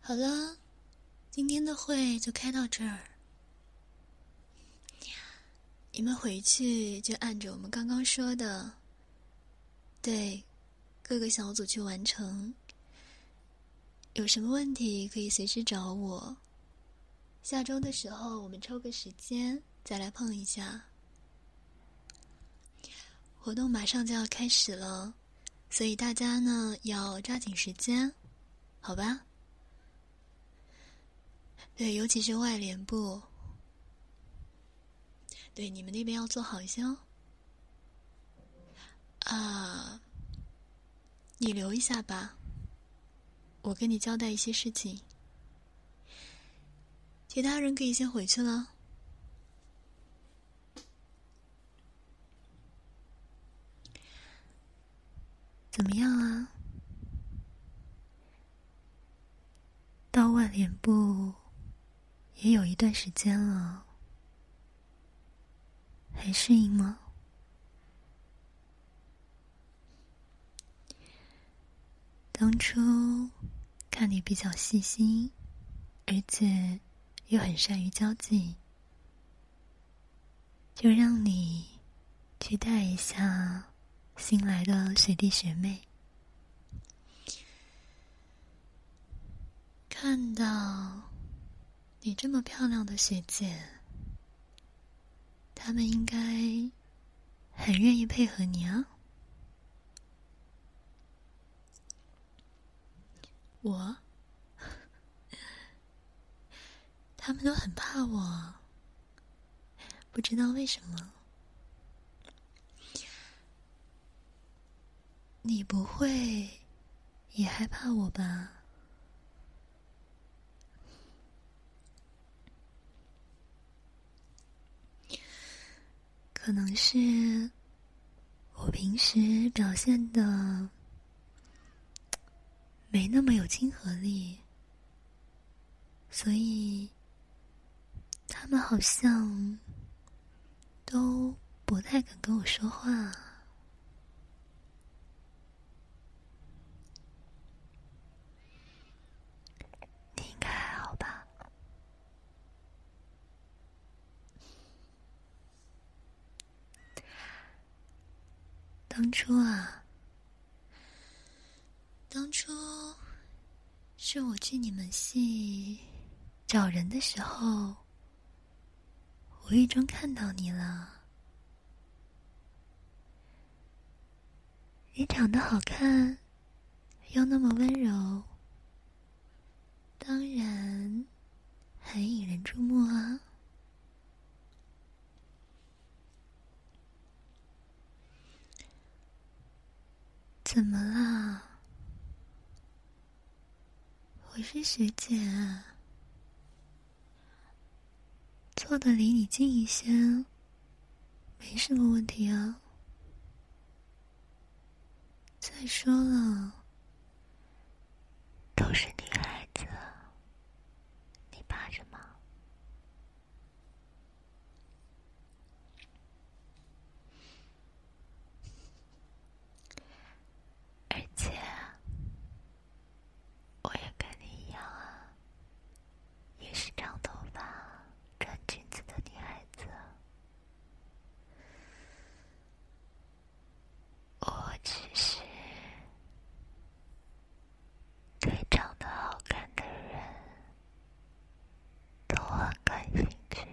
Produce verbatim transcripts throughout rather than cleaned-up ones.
好了，今天的会就开到这儿。你们回去就按着我们刚刚说的，对各个小组去完成。有什么问题可以随时找我。下周的时候我们抽个时间再来碰一下。活动马上就要开始了，所以大家呢要抓紧时间，好吧？对，尤其是外联部，对你们那边要做好一些哦。啊，你留一下吧，我跟你交代一些事情。其他人可以先回去了。怎么样啊？到外联部也有一段时间了，还适应吗？当初看你比较细心，而且又很善于交际，就让你去带一下新来的学弟学妹。看到你这么漂亮的学姐，他们应该很愿意配合你啊。我他们都很怕我，不知道为什么。你不会也害怕我吧？可能是我平时表现的没那么有亲和力，所以他们好像都不太敢跟我说话。你应该还好吧？当初啊，当初是我去你们系找人的时候，无意中看到你了。你长得好看，又那么温柔，当然很引人注目啊。怎么啦？我是学姐啊，坐得离你近一些，没什么问题啊。再说了，都是女孩子，你怕什么？而且我也跟你一样啊，也是长头发穿裙子的女孩子。我只是对长得好看的人都很感兴趣，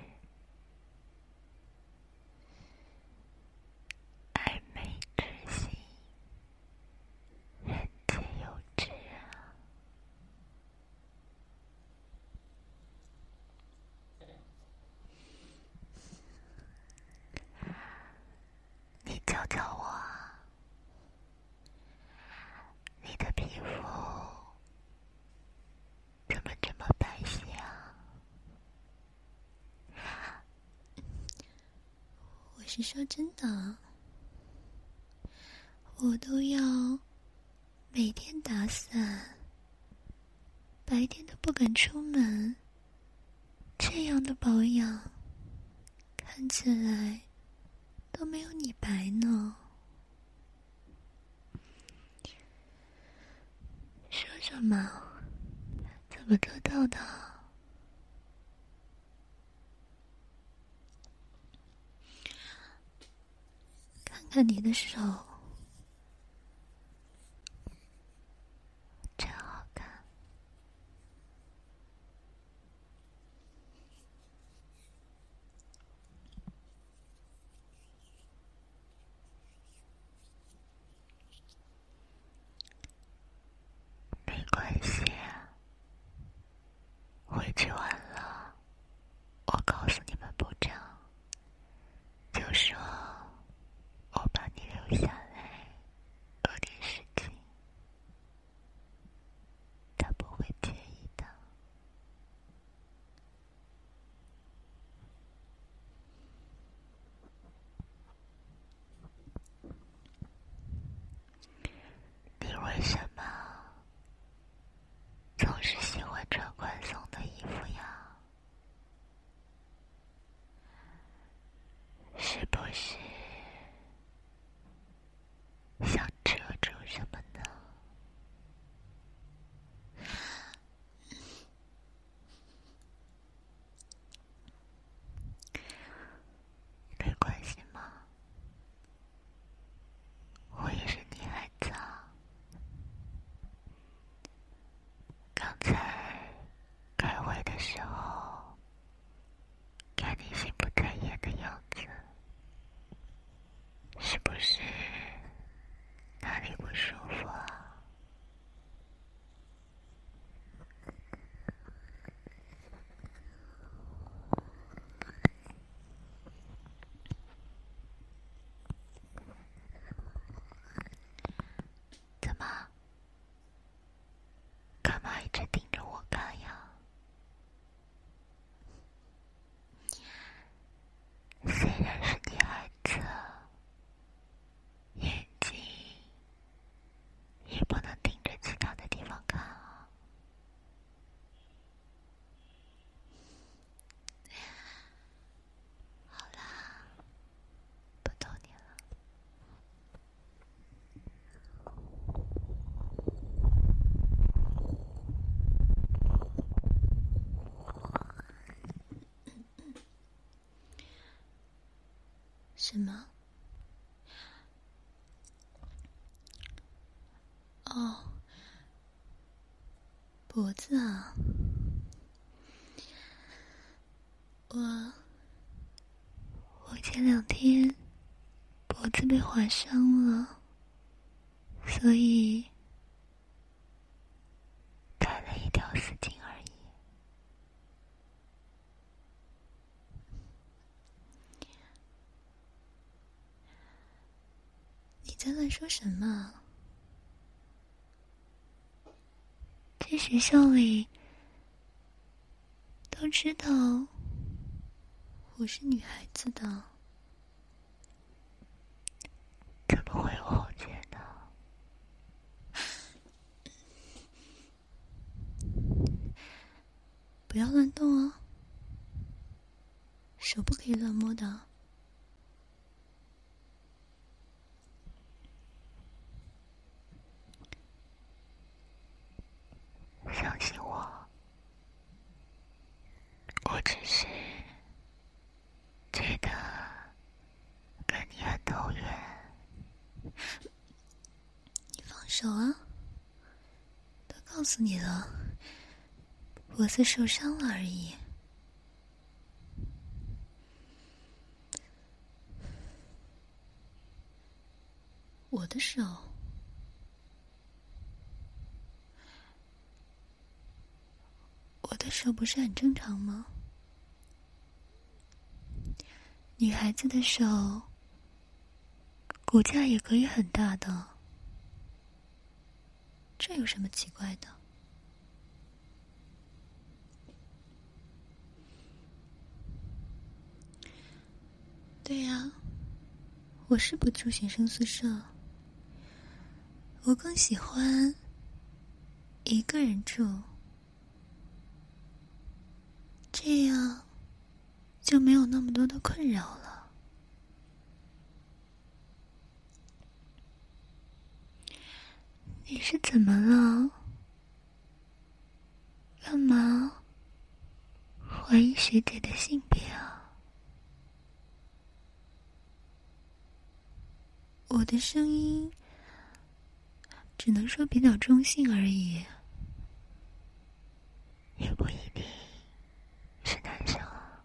爱美之心，人皆有之啊。你教教我啊，你的皮肤怎么这么白皙啊？我是说真的，我都要每天打伞，白天都不敢出门，这样的保养看起来都没有你白呢。说说嘛，怎怎么做到的？看看你的手，真好看。没关系，回去晚了，我告诉你们部长，就说我把你留下来有点事情，他不会介意的。你为什么总是喜欢穿宽松的衣服呀？是不是想遮住什么呢？没关系嘛，我也是女孩子啊。刚才开会的时候，看你心不在焉的样子，是不是哪里不舒服啊？怎么？干嘛一直盯着我看呀？虽然是女孩子，眼睛也不能盯着其他的地方看啊。好啦，不逗你了。什么？哦，脖子啊，我我前两天脖子被划伤了，所以戴了一条丝巾而已。你在乱说什么？在学校里都知道我是女孩子的， 怎么会有后见呢？ 不要乱动哦，手不可以乱摸的。 相信我，我只是觉得跟你很投缘。 你放手啊！都告诉你了，脖子受伤了而已。我的手，我的手不是很正常吗？女孩子的手，骨架也可以很大的，这有什么奇怪的？对呀，我是不住学生宿舍，我更喜欢一个人住，这样就没有那么多的困扰了。你是怎么了？ 干嘛怀疑学姐的性别啊？我的声音只能说比较中性而已， 也不一定是男生啊。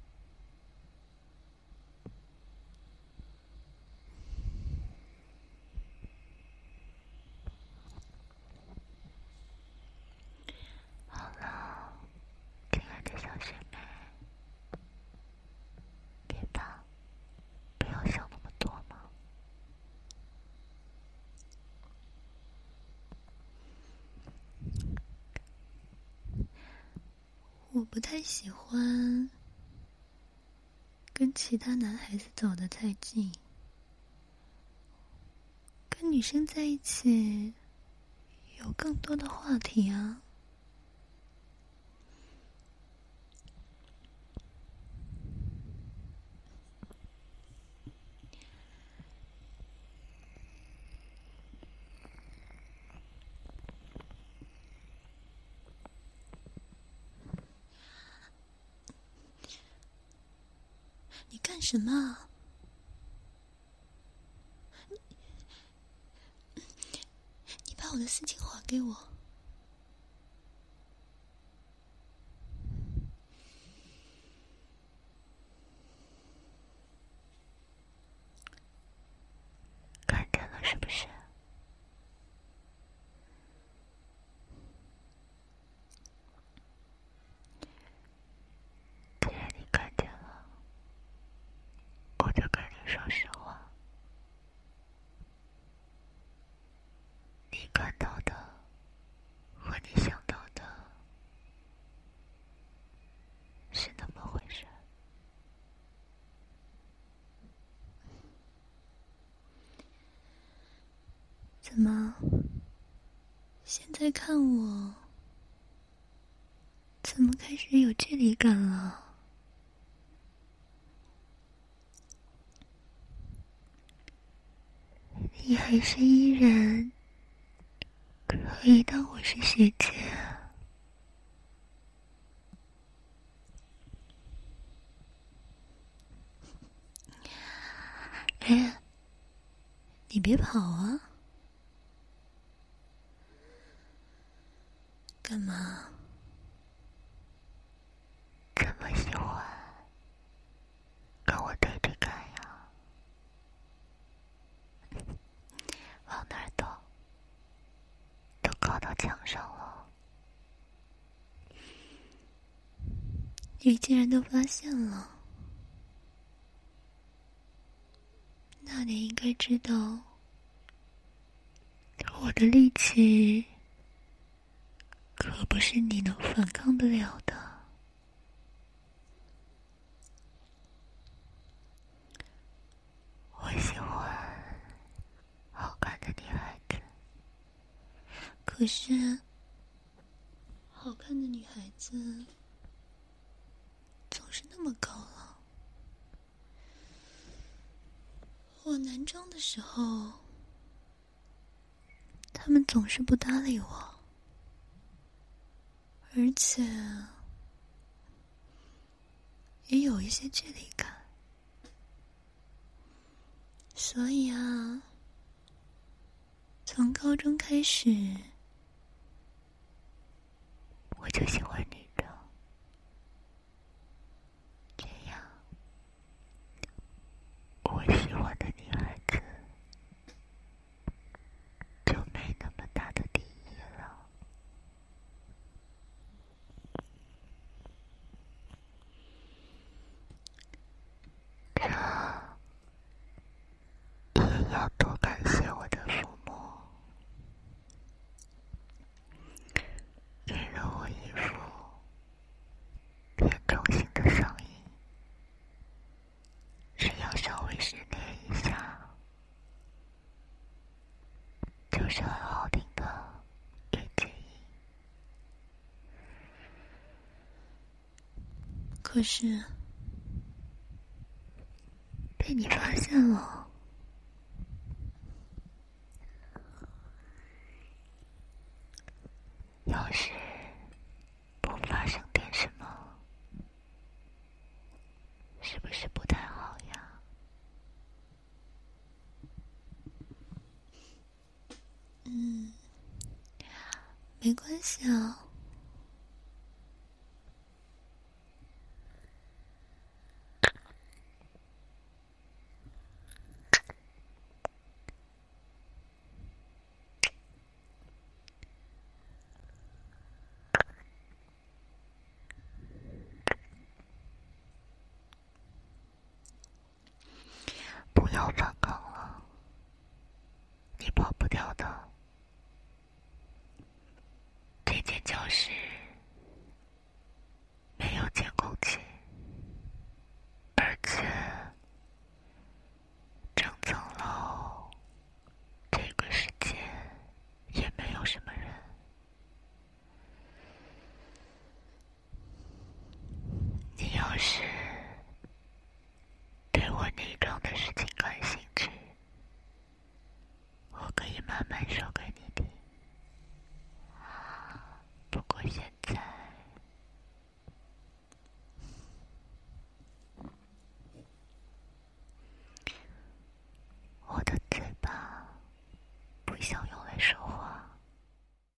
好了，亲爱的小学妹，别怕，不要想那么多嘛。 我不太喜欢跟其他男孩子走得太近，跟女生在一起有更多的话题啊。你干什么啊？你你把我的丝巾还给我。 看见了是不是？既然你看见了，我就跟你说实话。你看到的和你想到的是那么回事。 怎么，现在看我，怎么开始有距离感了？你还是依然可以当我是学姐啊？哎，你别跑啊！干嘛？ 这么喜欢跟我对着干呀？往哪儿躲？都靠到墙上了。 你竟然都发现了，那你应该知道，我的力气可不是你能反抗得了的。 我喜欢好看的女孩子。 可是，好看的女孩子总是那么高冷。我男装的时候，他们总是不搭理我，而且也有一些距离感。所以啊，从高中开始， 我就喜欢女的，这样我喜欢的女孩子就没那么大的敌意了。这也要多感谢我的父母，给了我一副偏中性的声音，只要稍微训练一下，就是很好听的乐器音。 可是被你发现了。 要是没关系啊。 不要反